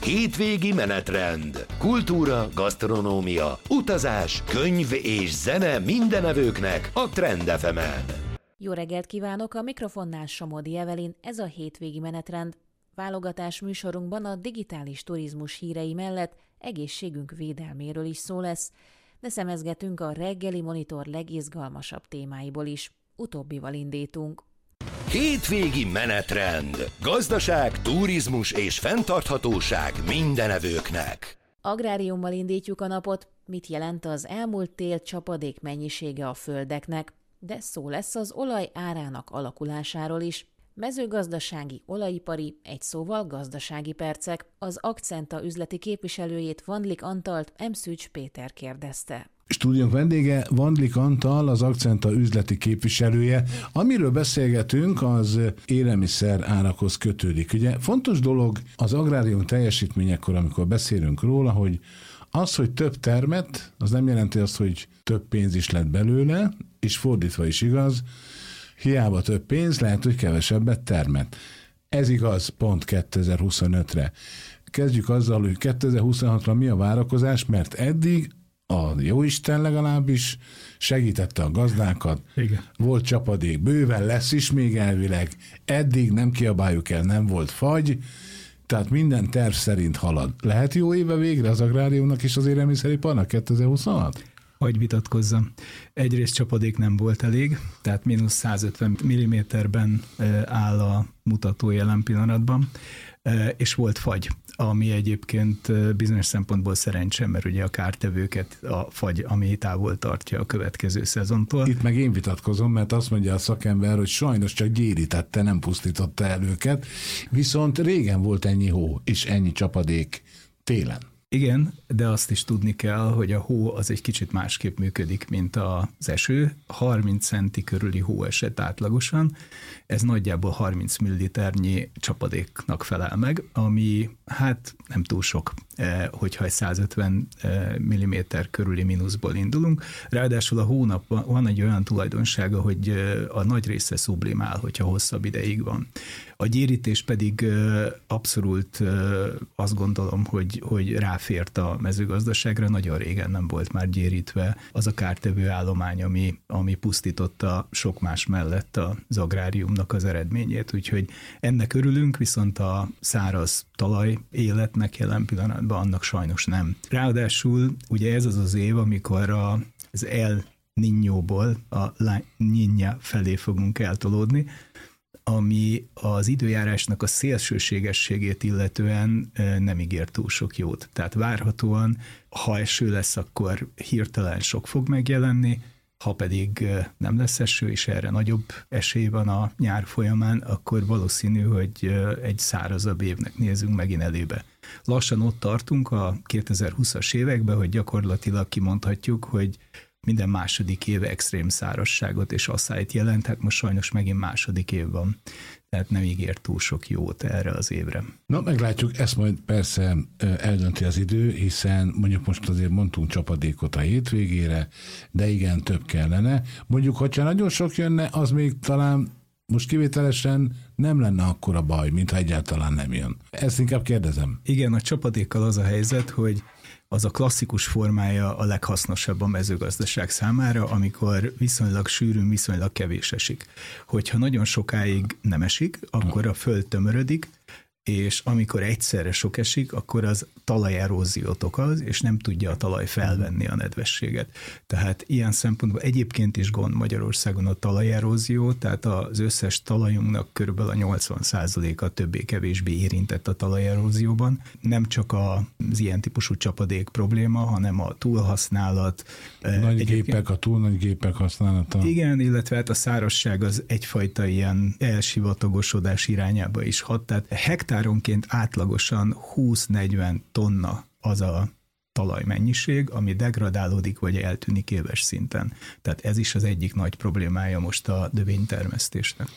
Hétvégi menetrend. Kultúra, gasztronómia, utazás, könyv és zene mindenevőknek a Trend FM-en. Jó reggelt kívánok, a mikrofonnál Somodi Evelyn, ez a hétvégi menetrend. Válogatás műsorunkban a digitális turizmus hírei mellett egészségünk védelméről is szó lesz, de szemezgetünk a reggeli monitor legizgalmasabb témáiból is. Utóbbival indítunk. Hétvégi menetrend. Gazdaság, turizmus és fenntarthatóság mindenevőknek. Agráriummal indítjuk a napot. Mit jelent az elmúlt tél csapadék mennyisége a földeknek? De szó lesz az olaj árának alakulásáról is. Mezőgazdasági, olajipari, egy szóval gazdasági percek. Az Akcenta üzleti képviselőjét, Vandlik Antalt M. Péter kérdezte. Stúdiónk vendége Vandlik Antal, az Akcenta üzleti képviselője. Amiről beszélgetünk, az élelmiszer árakhoz kötődik. Ugye fontos dolog az agrárium teljesítményekor, amikor beszélünk róla, hogy az, hogy több termet, az nem jelenti azt, hogy több pénz is lett belőle, és fordítva is igaz, hiába több pénz, lehet, hogy kevesebbet termet. Ez igaz pont 2025-re. Kezdjük azzal, hogy 2026-ra mi a várakozás, mert eddig a jóisten legalábbis segítette a gazdákat. Igen. Volt csapadék, bőven lesz is még elvileg. Eddig nem kiabáljuk el, nem volt fagy, tehát minden terv szerint halad. Lehet jó éve végre az agráriumnak és az élelmiszeriparnak 2026? Hogy vitatkozzam. Egyrészt csapadék nem volt elég, tehát mínusz 150 mm-ben áll a mutató jelen pillanatban, és volt fagy, ami egyébként bizonyos szempontból szerencse, mert ugye a kártevőket a fagy, ami távol tartja a következő szezontól. Itt meg én vitatkozom, mert azt mondja a szakember, hogy sajnos csak gyérítette, nem pusztította el őket, viszont régen volt ennyi hó és ennyi csapadék télen. Igen, de azt is tudni kell, hogy a hó az egy kicsit másképp működik, mint az eső. 30 centi körüli hó esett átlagosan, ez nagyjából 30 milliliternyi csapadéknak felel meg, ami hát nem túl sok, hogyha egy 150 mm körüli mínuszból indulunk. Ráadásul a hónap van egy olyan tulajdonsága, hogy a nagy része sublimál, hogyha hosszabb ideig van. A gyérítés pedig abszolút azt gondolom, hogy ráfért a mezőgazdaságra, nagyon régen nem volt már gyérítve az a kártevő állomány, ami pusztította sok más mellett az agráriumnak az eredményét, úgyhogy ennek örülünk, viszont a száraz talaj életnek jelen pillanatban annak sajnos nem. Ráadásul ugye ez az az év, amikor az El Niñóból a La Niña felé fogunk eltolódni, ami az időjárásnak a szélsőségességét illetően nem ígér túl sok jót. Tehát várhatóan, ha eső lesz, akkor hirtelen sok fog megjelenni, ha pedig nem lesz eső, és erre nagyobb esély van a nyár folyamán, akkor valószínű, hogy egy szárazabb évnek nézünk megint elébe. Lassan ott tartunk a 2020-as években, hogy gyakorlatilag kimondhatjuk, hogy minden második év extrém szárazságot és asszályt jelent, hát most sajnos megint második év van, tehát nem ígér túl sok jót erre az évre. Na, meglátjuk, ezt majd persze eldönti az idő, hiszen mondjuk most azért mondtunk csapadékot a hétvégére, de igen, több kellene. Mondjuk, hogyha nagyon sok jönne, az még talán most kivételesen nem lenne akkora baj, mintha egyáltalán nem jön. Ezt inkább kérdezem. Igen, a csapadékkal az a helyzet, hogy az a klasszikus formája a leghasznosabb a mezőgazdaság számára, amikor viszonylag sűrűn, viszonylag kevés esik. Hogyha nagyon sokáig nem esik, akkor a föld tömörödik, és amikor egyszerre sok esik, akkor az talajeróziót okoz, és nem tudja a talaj felvenni a nedvességet. Tehát ilyen szempontból egyébként is gond Magyarországon a talajerózió, tehát az összes talajunknak körülbelül a 80%-a többé-kevésbé érintett a talajerózióban. Nem csak az ilyen típusú csapadék probléma, hanem a túlhasználat. Nagy gépek, a túl nagy gépek használata. Igen, illetve hát a szárazság az egyfajta ilyen elsivatagosodás irányába is hat. Tehát hektáronként átlagosan 20-40 tonna az a talajmennyiség, ami degradálódik vagy eltűnik éves szinten. Tehát ez is az egyik nagy problémája most a növénytermesztésnek.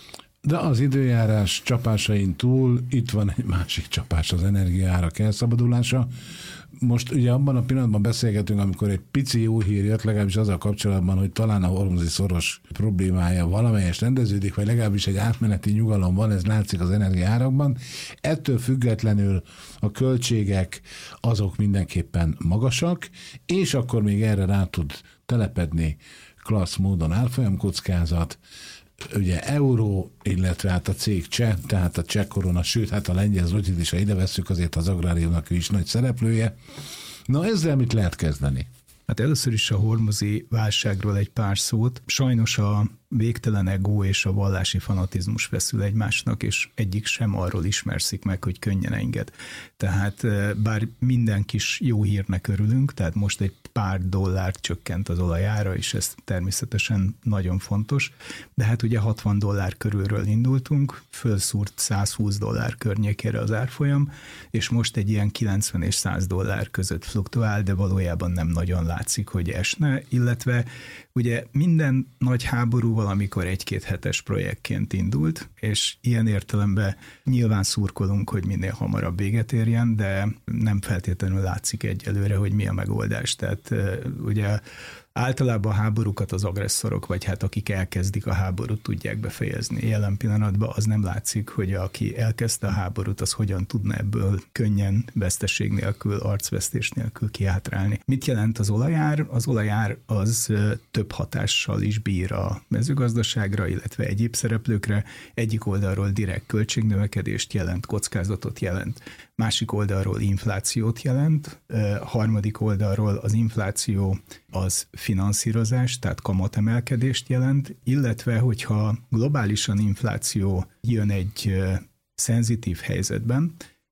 De az időjárás csapásain túl itt van egy másik csapás, az energiaárak elszabadulása. Most ugye abban a pillanatban beszélgetünk, amikor egy pici jó hír jött, legalábbis azzal kapcsolatban, hogy talán a hormuzi szoros problémája valamelyest rendeződik, vagy legalábbis egy átmeneti nyugalom van, ez látszik az energiaárakban. Ettől függetlenül a költségek azok mindenképpen magasak, és akkor még erre rá tud telepedni klassz módon árfolyamkockázat, ugye euró, illetve hát a cég cseh, tehát a cseh korona, sőt, hát a lengyel zlotyit is, ha ide vesszük, azért az agráriumnak ő is nagy szereplője. Na ezzel mit lehet kezdeni? Hát először is a hormuzi válságról egy pár szót. Sajnos a végtelen ego és a vallási fanatizmus feszül egymásnak, és egyik sem arról ismerszik meg, hogy könnyen enged. Tehát bár minden kis jó hírnek örülünk, tehát most egy pár dollárt csökkent az olajára, és ez természetesen nagyon fontos, de hát ugye $60 körülről indultunk, fölszúrt $120 környékére az árfolyam, és most egy ilyen $90 és $100 között fluktuál, de valójában nem nagyon látszik, hogy esne, illetve ugye minden nagy háború valamikor 1-2 hetes projektként indult, és ilyen értelemben nyilván szurkolunk, hogy minél hamarabb véget érjen, de nem feltétlenül látszik egyelőre, hogy mi a megoldás. Tehát ugye általában a háborúkat az agresszorok, vagy hát akik elkezdik a háborút, tudják befejezni. Jelen pillanatban az nem látszik, hogy aki elkezdte a háborút, az hogyan tudna ebből könnyen veszteség nélkül, arcvesztés nélkül kihátrálni. Mit jelent az olajár? Az olajár az több hatással is bír a mezőgazdaságra, illetve egyéb szereplőkre. Egyik oldalról direkt költségnövekedést jelent, kockázatot jelent, másik oldalról inflációt jelent, harmadik oldalról az infláció az finanszírozás, tehát kamatemelkedést jelent, illetve hogyha globálisan infláció jön egy szenzitív helyzetben,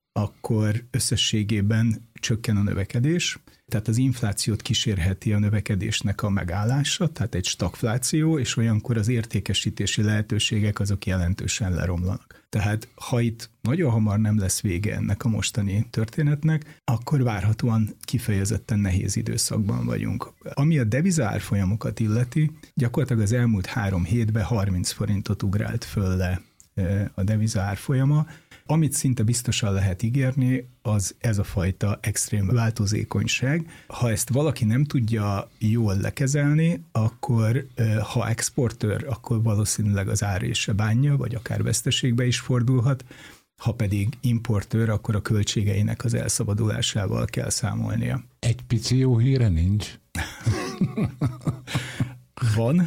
akkor összességében csökken a növekedés, tehát az inflációt kísérheti a növekedésnek a megállása, tehát egy stagfláció, és olyankor az értékesítési lehetőségek azok jelentősen leromlanak. Tehát ha itt nagyon hamar nem lesz vége ennek a mostani történetnek, akkor várhatóan kifejezetten nehéz időszakban vagyunk. Ami a deviza árfolyamokat illeti, gyakorlatilag az elmúlt 3 hétben 30 forintot ugrált föl le a deviza árfolyama. Amit szinte biztosan lehet ígérni, az ez a fajta extrém változékonyság. Ha ezt valaki nem tudja jól lekezelni, akkor ha exportőr, akkor valószínűleg az árése bánja, vagy akár veszteségbe is fordulhat. Ha pedig importőr, akkor a költségeinek az elszabadulásával kell számolnia. Egy pici jó híre nincs? Van.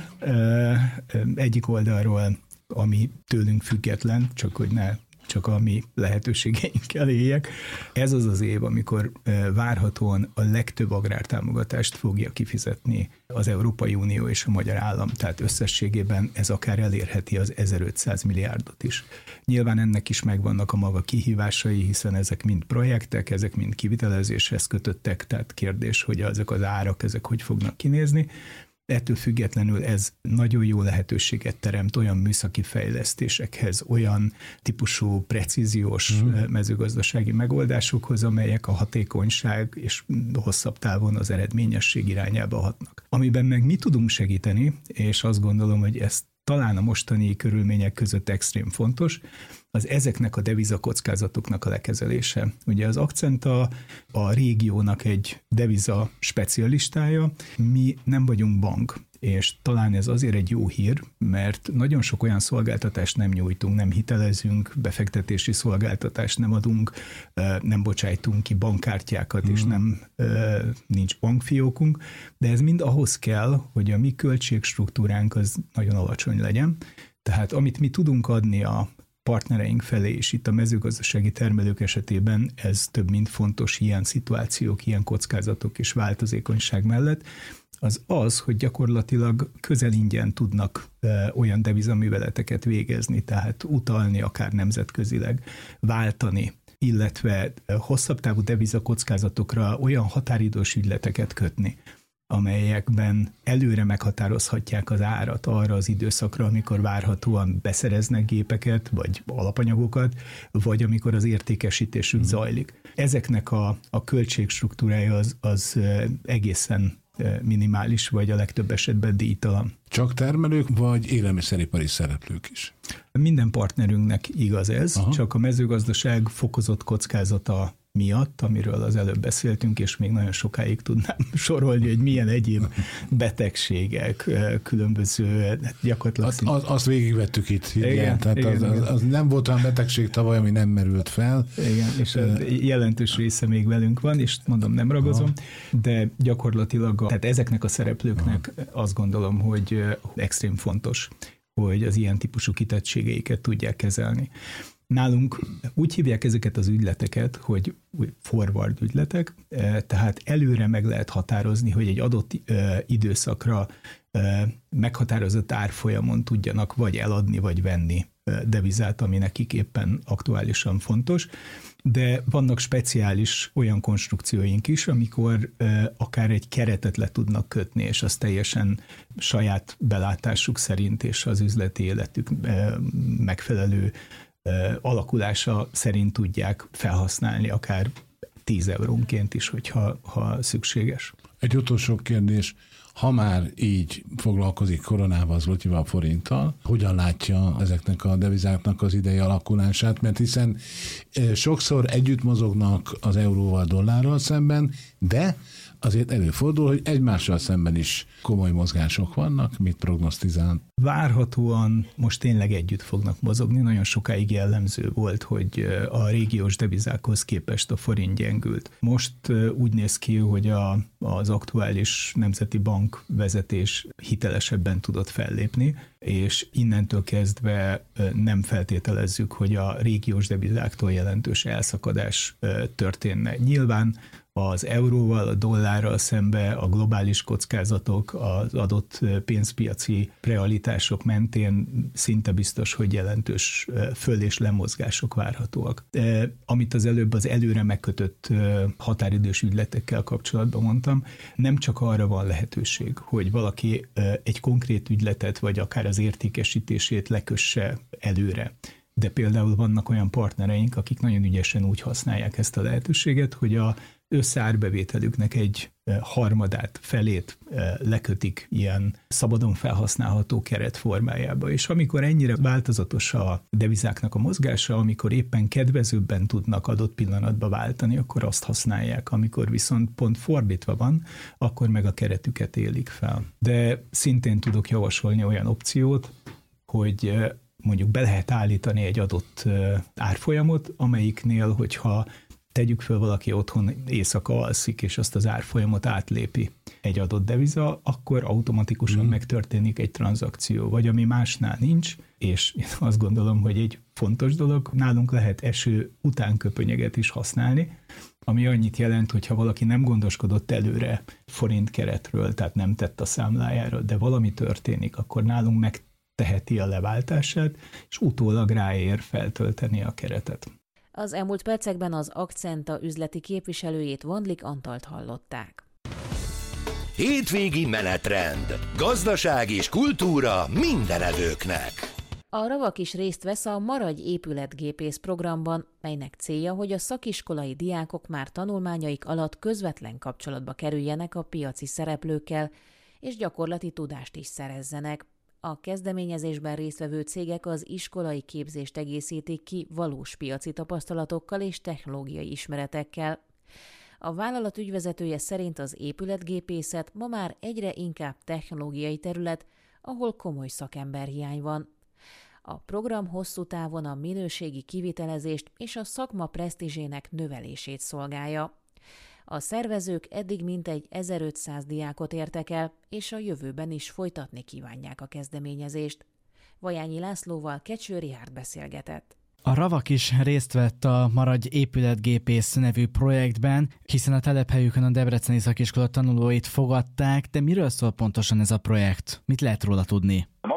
Egyik oldalról, ami tőlünk független, csak a mi lehetőségeinkkel éljek. Ez az az év, amikor várhatóan a legtöbb agrártámogatást fogja kifizetni az Európai Unió és a magyar állam, tehát összességében ez akár elérheti az 1500 milliárdot is. Nyilván ennek is megvannak a maga kihívásai, hiszen ezek mind projektek, ezek mind kivitelezéshez kötöttek, tehát kérdés, hogy ezek az árak, ezek hogy fognak kinézni. Ettől függetlenül ez nagyon jó lehetőséget teremt olyan műszaki fejlesztésekhez, olyan típusú precíziós mezőgazdasági megoldásokhoz, amelyek a hatékonyság és hosszabb távon az eredményesség irányába hatnak. Amiben meg mi tudunk segíteni, és azt gondolom, hogy ez talán a mostani körülmények között extrém fontos, az ezeknek a devizakockázatoknak a lekezelése. Ugye az Akcenta a régiónak egy deviza specialistája, mi nem vagyunk bank, és talán ez azért egy jó hír, mert nagyon sok olyan szolgáltatást nem nyújtunk, nem hitelezünk, befektetési szolgáltatást nem adunk, nem bocsájtunk ki bankkártyákat, és nincs bankfiókunk, de ez mind ahhoz kell, hogy a mi költségstruktúránk az nagyon alacsony legyen. Tehát amit mi tudunk adni a partnereink felé, és itt a mezőgazdasági termelők esetében ez több mint fontos ilyen szituációk, ilyen kockázatok és változékonyság mellett, az, hogy gyakorlatilag közel ingyen tudnak olyan devizaműveleteket végezni, tehát utalni akár nemzetközileg, váltani, illetve hosszabb távú devizakockázatokra olyan határidős ügyleteket kötni, amelyekben előre meghatározhatják az árat arra az időszakra, amikor várhatóan beszereznek gépeket, vagy alapanyagokat, vagy amikor az értékesítésük zajlik. Ezeknek a költségstruktúrája az egészen minimális, vagy a legtöbb esetben díjtalan. Csak termelők, vagy élelmiszeripari szereplők is? Minden partnerünknek igaz ez, aha, csak a mezőgazdaság fokozott kockázata miatt, amiről az előbb beszéltünk, és még nagyon sokáig tudnám sorolni, hogy milyen egyéb betegségek, különböző gyakorlatilag... Azt végigvettük itt, igen, tehát igen, az nem volt olyan betegség tavaly, ami nem merült fel. Igen, és jelentős része még velünk van, és mondom, nem ragozom, de gyakorlatilag tehát ezeknek a szereplőknek azt gondolom, hogy extrém fontos, hogy az ilyen típusú kitettségeiket tudják kezelni. Nálunk úgy hívják ezeket az ügyleteket, hogy forward ügyletek, tehát előre meg lehet határozni, hogy egy adott időszakra meghatározott árfolyamon tudjanak vagy eladni, vagy venni devizát, ami nekik éppen aktuálisan fontos, de vannak speciális olyan konstrukcióink is, amikor akár egy keretet le tudnak kötni, és az teljesen saját belátásuk szerint és az üzleti életük megfelelő alakulása szerint tudják felhasználni akár 10 eurónként is, ha szükséges. Egy utolsó kérdés, ha már így foglalkozik koronával, zlotyival, forinttal, hogyan látja ezeknek a devizáknak az idei alakulását, mert hiszen sokszor együtt mozognak az euróval, dollárral szemben, de azért előfordul, hogy egymással szemben is komoly mozgások vannak. Mit prognosztizál? Várhatóan most tényleg együtt fognak mozogni. Nagyon sokáig jellemző volt, hogy a régiós devizákhoz képest a forint gyengült. Most úgy néz ki, hogy az aktuális nemzeti bank vezetés hitelesebben tudott fellépni, és innentől kezdve nem feltételezzük, hogy a régiós devizáktól jelentős elszakadás történne. Nyilván az euróval, a dollárral szembe a globális kockázatok, az adott pénzpiaci realitások mentén szinte biztos, hogy jelentős föl- és lemozgások várhatóak. Amit az előbb az előre megkötött határidős ügyletekkel kapcsolatban mondtam, nem csak arra van lehetőség, hogy valaki egy konkrét ügyletet, vagy akár az értékesítését lekösse előre. De például vannak olyan partnereink, akik nagyon ügyesen úgy használják ezt a lehetőséget, hogy a összeárbevételüknek egy harmadát, felét lekötik ilyen szabadon felhasználható keret formájába. És amikor ennyire változatos a devizáknak a mozgása, amikor éppen kedvezőbben tudnak adott pillanatba váltani, akkor azt használják. Amikor viszont pont fordítva van, akkor meg a keretüket élik fel. De szintén tudok javasolni olyan opciót, hogy mondjuk be lehet állítani egy adott árfolyamot, amelyiknél, hogyha tegyük föl, valaki otthon éjszaka alszik, és azt az árfolyamot átlépi egy adott deviza, akkor automatikusan megtörténik egy tranzakció, vagy ami másnál nincs, és én azt gondolom, hogy egy fontos dolog, nálunk lehet eső utánköpönyeget is használni, ami annyit jelent, hogy ha valaki nem gondoskodott előre forint keretről, tehát nem tett a számlájára, de valami történik, akkor nálunk megteheti a leváltását, és utólag ráér feltölteni a keretet. Az elmúlt percekben az Akcenta üzleti képviselőjét, Vandlik Antalt hallották. Hétvégi menetrend. Gazdaság és kultúra mindenevőknek. A Ravak is részt vesz a Maradj épületgépész programban, melynek célja, hogy a szakiskolai diákok már tanulmányaik alatt közvetlen kapcsolatba kerüljenek a piaci szereplőkkel, és gyakorlati tudást is szerezzenek. A kezdeményezésben résztvevő cégek az iskolai képzést egészítik ki valós piaci tapasztalatokkal és technológiai ismeretekkel. A vállalat ügyvezetője szerint az épületgépészet ma már egyre inkább technológiai terület, ahol komoly szakemberhiány van. A program hosszú távon a minőségi kivitelezést és a szakma presztízsének növelését szolgálja. A szervezők eddig mintegy 1500 diákot értek el, és a jövőben is folytatni kívánják a kezdeményezést. Vajányi Lászlóval Kecső Richárd beszélgetett. A Ravak is részt vett a Maradj épületgépész nevű projektben, hiszen a telephelyükön a Debreceni Szakiskola tanulóit fogadták, de miről szól pontosan ez a projekt? Mit lehet róla tudni? Maga a projekt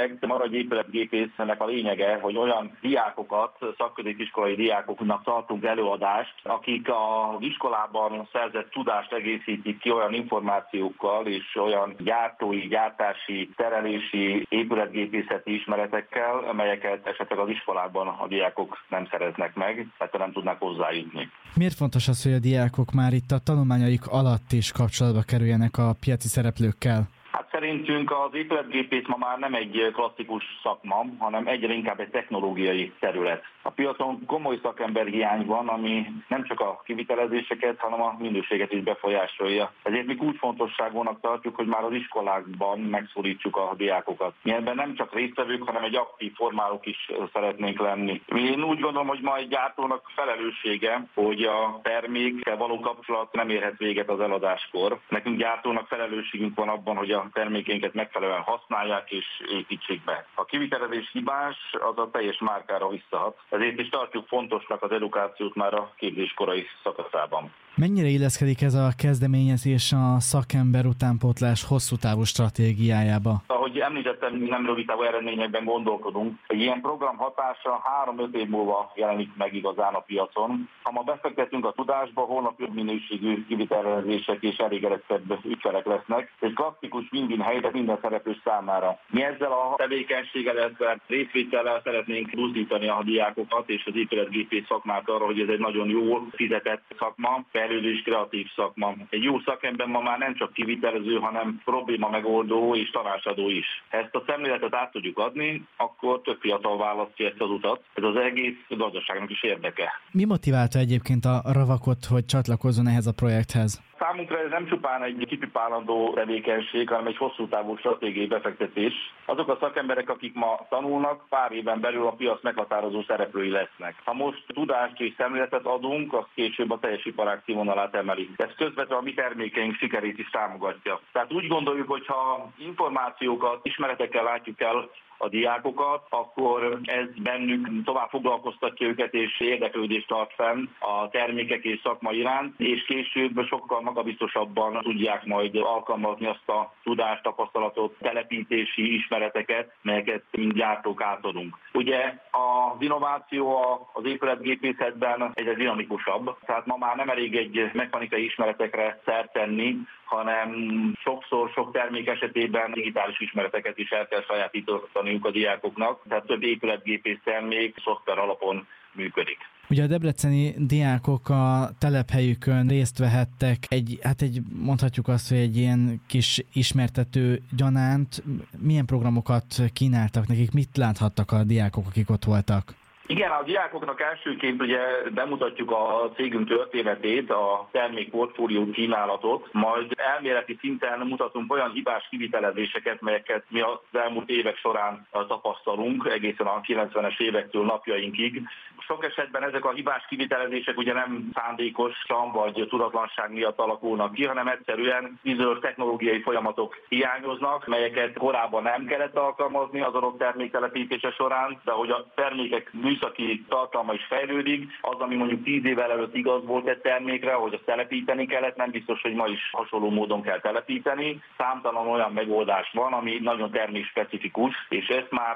projekt Maradj épületgépésznek a lényege, hogy olyan diákokat, szakközépiskolai diákoknak tartunk előadást, akik az iskolában szerzett tudást egészítik ki olyan információkkal és olyan gyártási, terelési, épületgépészeti ismeretekkel, amelyeket esetleg az iskolában a diákok nem szereznek meg, tehát nem tudnak hozzájutni. Miért fontos az, hogy a diákok már itt a tanulmányaik alatt is kapcsolatba kerüljenek a piaci szereplőkkel? Hát szerintünk az épületgépész ma már nem egy klasszikus szakma, hanem egyre inkább egy technológiai terület. A piacon komoly szakemberhiány van, ami nem csak a kivitelezéseket, hanem a minőséget is befolyásolja. Ezért mi kulcsfontosságúnak tartjuk, hogy már az iskolákban megszólítsuk a diákokat. Mi ebben nem csak résztvevők, hanem egy aktív formálók is szeretnénk lenni. Én úgy gondolom, hogy ma egy gyártónak felelőssége, hogy a termékkel való kapcsolat nem érhet véget az eladáskor. Nekünk gyártónak felelősségünk van abban, hogy a termékeinket megfelelően használják és építsék be. A kivitelezés hibás, az a teljes márkára visszahat. Ezért is tartjuk fontosnak az edukációt már a képzés korai szakaszában. Mennyire illeszkedik ez a kezdeményezés a szakember utánpótlás hosszú távú stratégiájába? Ahogy említettem, nem rövid távú eredményekben gondolkodunk. Egy ilyen program hatása 3-5 év múlva jelenik meg igazán a piacon. Ha ma befektetünk a tudásba, holnap jobb minőségű kivitelezések és elégedettebb ügyfelek lesznek. Ez klasszikus win-win helyzet minden szereplő számára. Mi ezzel a tevékenységgel, részvétellel szeretnénk buzdítani a diákokat és az épületgépész szakmát arra, hogy ez egy nagyon jól fizetett szakma, fejlődő és kreatív szakma. Egy jó szakember ma már nem csak kivitelező, hanem probléma megoldó és tanácsadó is. Ha ezt a szemléletet át tudjuk adni, akkor több fiatal választja ezt az utat. Ez az egész gazdaságnak is érdeke. Mi motiválta egyébként a Ravakot, hogy csatlakozzon ehhez a projekthez? Számunkra ez nem csupán egy kipipálandó tevékenység, hanem egy hosszú távú stratégiai befektetés. Azok a szakemberek, akik ma tanulnak, pár éven belül a piac meghatározó szereplői lesznek. Ha most tudást és szemléletet adunk, az később a teljes iparág színvonalát emeli. Ez közvetlenül a mi termékeink sikerét is támogatja. Tehát úgy gondoljuk, hogy ha információkat, ismeretekkel látjuk el a diákokat, akkor ez bennük tovább foglalkoztatja őket, és érdeklődést tart fenn a termékek és szakma iránt, és később sokkal magabiztosabban tudják majd alkalmazni azt a tudást, tapasztalatot, telepítési ismereteket, melyeket mint gyártók átadunk. Ugye az innováció az épületgépészetben egyre dinamikusabb, tehát ma már nem elég egy mechanikai ismeretekre szert tenni, hanem sokszor sok termék esetében digitális ismereteket is el kell sajátítaniuk a diákoknak, tehát több épületgépész termék szoftver alapon működik. Ugye a debreceni diákok a telephelyükön részt vehettek mondhatjuk azt, hogy egy ilyen kis ismertető gyanánt. Milyen programokat kínáltak nekik, mit láthattak a diákok, akik ott voltak? Igen, a diákoknak elsőként ugye bemutatjuk a cégünk történetét, a termékportfólió kínálatot, majd elméleti szinten mutatunk olyan hibás kivitelezéseket, melyeket mi az elmúlt évek során tapasztalunk, egészen a 90-es évektől napjainkig. Sok esetben ezek a hibás kivitelezések ugye nem szándékosan vagy tudatlanság miatt alakulnak ki, hanem egyszerűen bizonyos technológiai folyamatok hiányoznak, melyeket korábban nem kellett alkalmazni az adott termék telepítése során, de hogy a termékek műszaki tartalma is fejlődik, az, ami mondjuk 10 évvel előtt igaz volt egy termékre, hogy azt telepíteni kellett, nem biztos, hogy ma is hasonló módon kell telepíteni. Számtalan olyan megoldás van, ami nagyon termékspecifikus, és ezt már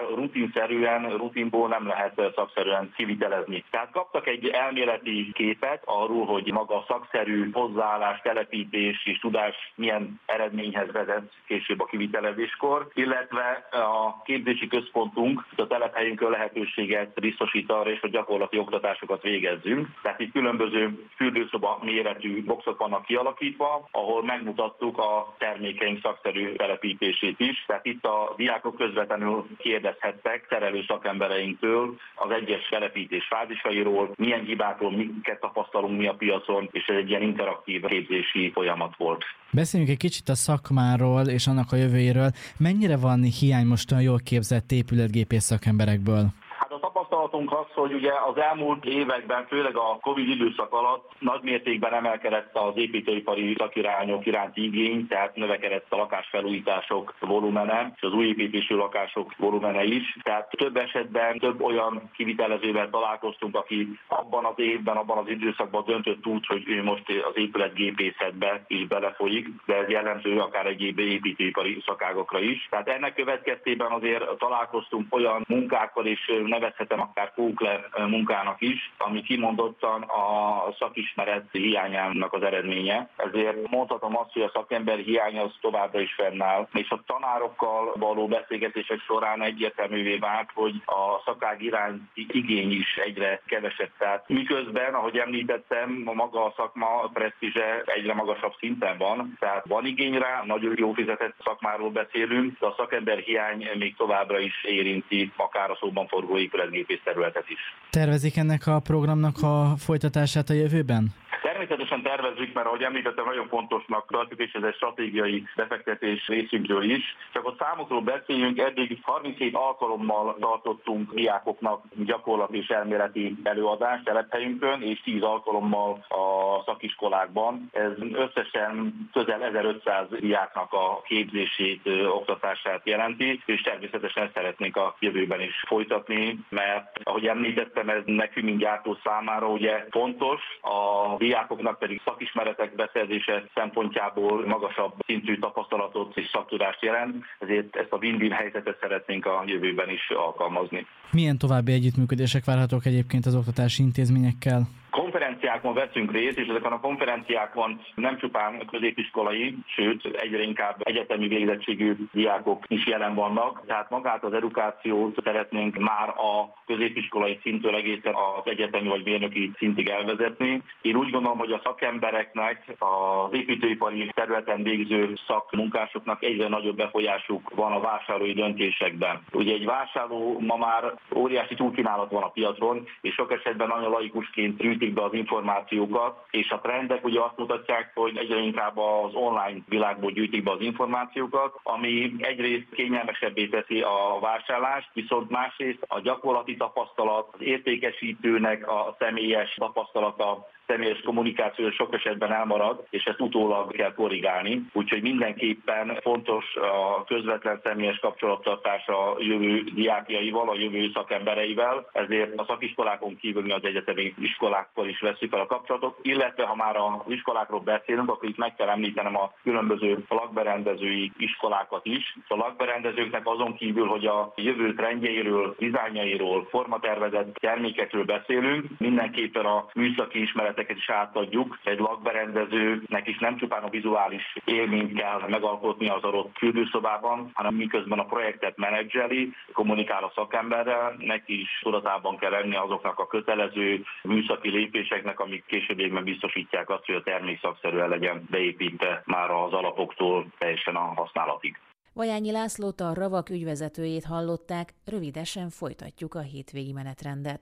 rutinból nem lehet szakszerűen kivitelezni. Tehát kaptak egy elméleti képet arról, hogy maga a szakszerű hozzáállás, telepítés és tudás milyen eredményhez vezet később a kivitelezéskor, illetve a képzési központunk a telephelyünkön lehetőséget biztosít arra is, hogy gyakorlati oktatásokat végezzünk. Tehát itt különböző fürdőszoba méretű boxok vannak kialakítva, ahol megmutattuk a termékeink szakszerű telepítését is. Tehát itt a diákok közvetlenül kérdezhettek szerelő szakembereinktől az egyes telepítés fázisairól, milyen hibákról, miket tapasztalunk mi a piacon, és ez egy ilyen interaktív képzési folyamat volt. Beszéljünk egy kicsit a szakmáról és annak a jövőjéről. Mennyire van hiány most olyan jól képzett épületgépész szakemberekből? A tapasztalatom Tapasztalatunk az, hogy ugye az elmúlt években, főleg a Covid időszak alatt nagy mértékben emelkedett az építőipari szakirányok iránti igény, tehát növekedett a lakásfelújítások volumene, és az új építésű lakások volumene is. Tehát több esetben több olyan kivitelezővel találkoztunk, aki abban az évben, abban az időszakban döntött úgy, hogy ő most az épületgépészetbe is belefolyik, de ez jellemző akár egyéb építőipari szakágokra is. Tehát ennek következtében azért találkoztunk olyan munkákkal, és nevezhetem akár Kókler munkának is, ami kimondottan a szakismeret hiányának az eredménye. Ezért mondhatom azt, hogy a szakember hiánya az továbbra is fennáll, és a tanárokkal való beszélgetések során egyértelművé vált, hogy a szakág iránti igény is egyre kevesebb. Tehát miközben, ahogy említettem, a maga a szakma presztízse egyre magasabb szinten van, tehát van igény rá, nagyon jó fizetett szakmáról beszélünk, de a szakember hiány még továbbra is érinti akár a szóban forgó épületgépész területet is. Tervezik ennek a programnak a folytatását a jövőben? Természetesen tervezzük, mert ahogy említettem, nagyon fontosnak tartjuk, és ez egy stratégiai befektetés részünkről is. Csak a számokról beszéljünk, eddig 37 alkalommal tartottunk diákoknak gyakorlat és elméleti előadást telephelyünkön, és 10 alkalommal a szakiskolákban. Ez összesen közel 1500 diáknak a képzését, oktatását jelenti, és természetesen ezt szeretnénk a jövőben is folytatni, mert ahogy említettem, ez nekünk, mint gyártó számára ugye fontos, a diákoknak pedig szakismeretek beszerzése szempontjából magasabb szintű tapasztalatot és szaktudást jelent, ezért ezt a win-win helyzetet szeretnénk a jövőben is alkalmazni. Milyen további együttműködések várhatók egyébként az oktatási intézményekkel? Konferenciákon veszünk részt, és ezeken a konferenciákon nem csupán középiskolai, sőt egyre inkább egyetemi végzettségű diákok is jelen vannak. Tehát magát az edukációt szeretnénk már a középiskolai szinttől egészen az egyetemi vagy mérnöki szintig elvezetni. Én úgy gondolom, hogy a szakembereknek, az építőipari területen végző szakmunkásoknak egyre nagyobb befolyásuk van a vásárlói döntésekben. Ugye egy vásárló ma már óriási túlkínálat van a piacon, és sok esetben nagyon laikusként gyűjtik be az információkat, és a trendek ugye azt mutatják, hogy egyre inkább az online világból gyűjtik be az információkat, ami egyrészt kényelmesebbé teszi a vásárlást, viszont másrészt a gyakorlati tapasztalat, az értékesítőnek a személyes tapasztalata, személyes kommunikáció sok esetben elmarad, és ezt utólag kell korrigálni. Úgyhogy mindenképpen fontos a közvetlen személyes kapcsolattartás a jövő diákjaival, a jövő szakembereivel, ezért a szakiskolákon kívül mi az egyetemi iskolákkal is veszük fel a kapcsolatot, illetve ha már az iskolákról beszélünk, akkor itt meg kell említenem a különböző lakberendezői iskolákat is. A lakberendezőknek azon kívül, hogy a jövő trendjeiről, dizájnjairól, formatervezett termékekről beszélünk, mindenképpen a műszaki ismeret is átadjuk. Egy lakberendezőnek is nem csupán a vizuális élményt kell megalkotni az adott fürdőszobában, hanem miközben a projektet menedzseli, kommunikál a szakemberrel, neki is tudatában kell lenni azoknak a kötelező műszaki lépéseknek, amik későbbiekben biztosítják azt, hogy a termék szakszerűen legyen beépítve már az alapoktól teljesen a használatig. Vajányi Lászlót, a Ravak ügyvezetőjét hallották, rövidesen folytatjuk a hétvégi menetrendet.